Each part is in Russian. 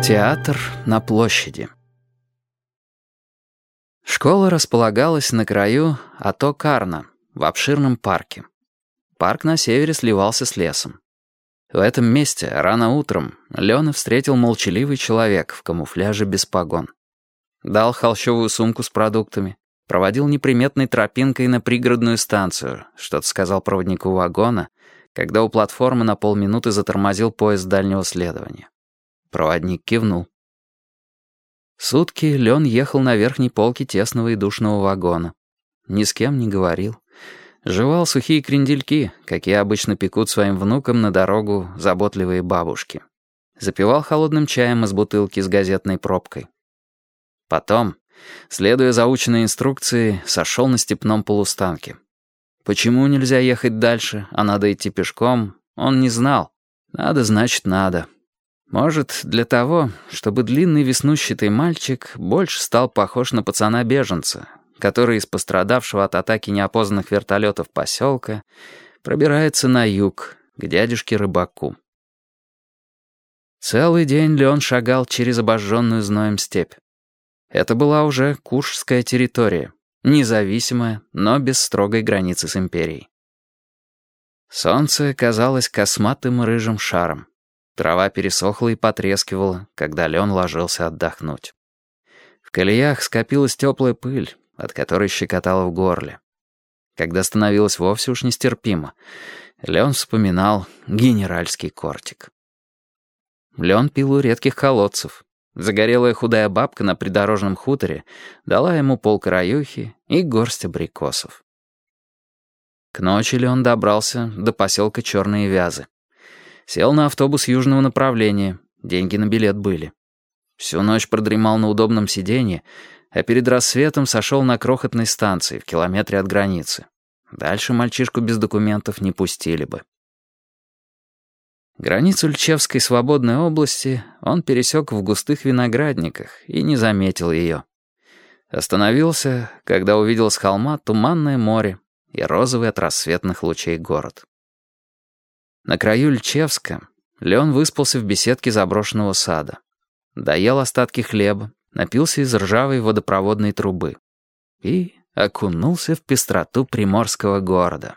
Театр на площади. Школа располагалась на краю Ато-Карна, в обширном парке. Парк на севере сливался с лесом. В этом месте рано утром Лёна встретил молчаливый человек в камуфляже без погон. Дал холщовую сумку с продуктами, проводил неприметной тропинкой на пригородную станцию, что-то сказал проводнику вагона, когда у платформы на полминуты затормозил поезд дальнего следования. Проводник кивнул. Сутки Лён ехал на верхней полке тесного и душного вагона. Ни с кем не говорил. Жевал сухие крендельки, какие обычно пекут своим внукам на дорогу заботливые бабушки. Запивал холодным чаем из бутылки с газетной пробкой. Потом, следуя заученной инструкции, сошел на степном полустанке. Почему нельзя ехать дальше, а надо идти пешком, он не знал. Надо, значит, надо. Может, для того, чтобы длинный веснущатый мальчик больше стал похож на пацана-беженца, который из пострадавшего от атаки неопознанных вертолетов поселка пробирается на юг, к дядюшке-рыбаку. Целый день Леон шагал через обожженную зноем степь. Это была уже Куршская территория, независимая, но без строгой границы с империей. Солнце казалось косматым рыжим шаром. Трава пересохла и потрескивала, когда Леон ложился отдохнуть. В колеях скопилась теплая пыль, от которой щекотало в горле. Когда становилось вовсе уж нестерпимо, Леон вспоминал генеральский кортик. Леон пил у редких колодцев. Загорелая худая бабка на придорожном хуторе дала ему полкараюхи и горсть абрикосов. К ночи Леон добрался до поселка Черные Вязы. Сел на автобус южного направления, деньги на билет были. Всю ночь продремал на удобном сиденье, а перед рассветом сошел на крохотной станции в километре от границы. Дальше мальчишку без документов не пустили бы. Границу Льчевской свободной области он пересек в густых виноградниках и не заметил ее. Остановился, когда увидел с холма туманное море и розовый от рассветных лучей город. На краю Льчевска Леон выспался в беседке заброшенного сада. Доел остатки хлеба, напился из ржавой водопроводной трубы и окунулся в пестроту приморского города.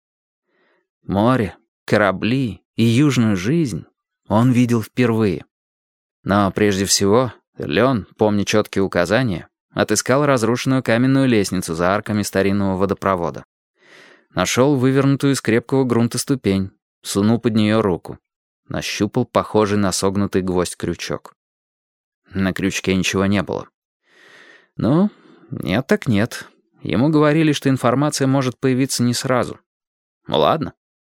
Море, корабли и южную жизнь он видел впервые. Но прежде всего Леон, помня четкие указания, отыскал разрушенную каменную лестницу за арками старинного водопровода. Нашел вывернутую из крепкого грунта ступень, сунул под нее руку. Нащупал похожий на согнутый гвоздь крючок. На крючке ничего не было. Ну, нет так нет. Ему говорили, что информация может появиться не сразу. Ну ладно.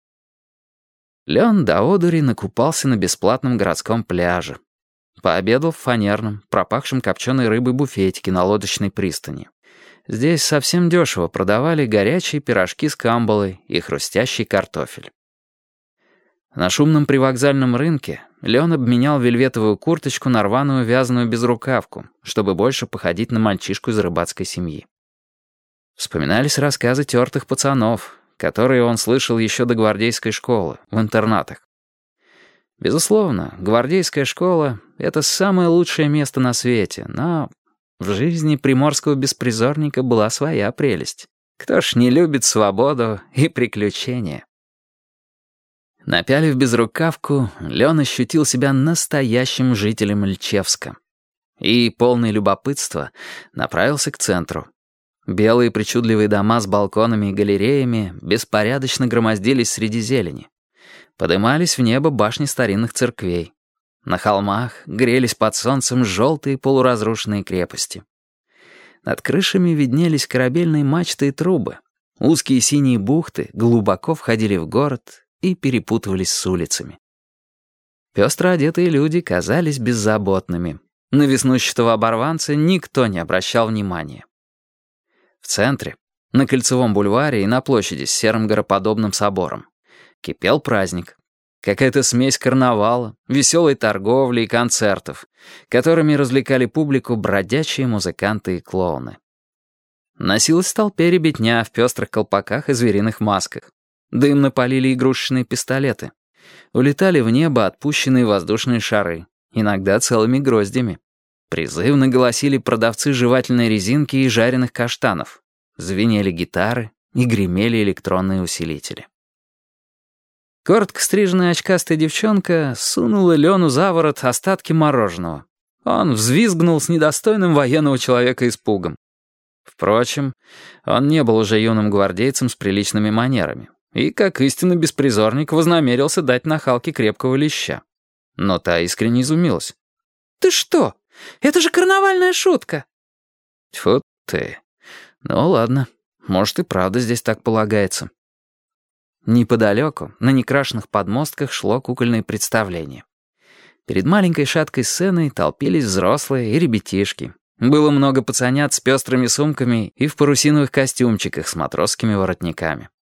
Леон до одури накупался на бесплатном городском пляже. Пообедал в фанерном, пропахшем копченой рыбой буфетике на лодочной пристани. Здесь совсем дешево продавали горячие пирожки с камбалой и хрустящий картофель. На шумном привокзальном рынке Леон обменял вельветовую курточку на рваную вязаную безрукавку, чтобы больше походить на мальчишку из рыбацкой семьи. Вспоминались рассказы тертых пацанов, которые он слышал еще до гвардейской школы, в интернатах. Безусловно, гвардейская школа — это самое лучшее место на свете, но в жизни приморского беспризорника была своя прелесть. Кто ж не любит свободу и приключения? Напялив безрукавку, Леон ощутил себя настоящим жителем Льчевска. И, полный любопытства, направился к центру. Белые причудливые дома с балконами и галереями беспорядочно громоздились среди зелени. Подымались в небо башни старинных церквей. На холмах грелись под солнцем желтые полуразрушенные крепости. Над крышами виднелись корабельные мачты и трубы. Узкие синие бухты глубоко входили в город и перепутывались с улицами. Пестро одетые люди казались беззаботными. На веснущатого оборванца никто не обращал внимания. В центре, на Кольцевом бульваре и на площади с серым гороподобным собором, кипел праздник. Какая-то смесь карнавала, веселой торговли и концертов, которыми развлекали публику бродячие музыканты и клоуны. Носилась в толпе ребятня в пестрых колпаках и звериных масках. Дымно полили игрушечные пистолеты. Улетали в небо отпущенные воздушные шары. иногда целыми гроздями. Призывно голосили продавцы жевательной резинки и жареных каштанов. Звенели гитары и гремели электронные усилители. Коротко стриженная очкастая девчонка сунула Лену за ворот остатки мороженого. Он взвизгнул с недостойным военного человека испугом. Впрочем, он не был уже юным гвардейцем с приличными манерами и, как истинный беспризорник, вознамерился дать нахалке крепкого леща. Но та искренне изумилась. «Ты что? Это же карнавальная шутка!» «Тьфу ты! Ну ладно, может и правда здесь так полагается». Неподалеку, на некрашенных подмостках, шло кукольное представление. Перед маленькой шаткой сценой толпились взрослые и ребятишки. Было много пацанят с пестрыми сумками и в парусиновых костюмчиках с матросскими воротниками.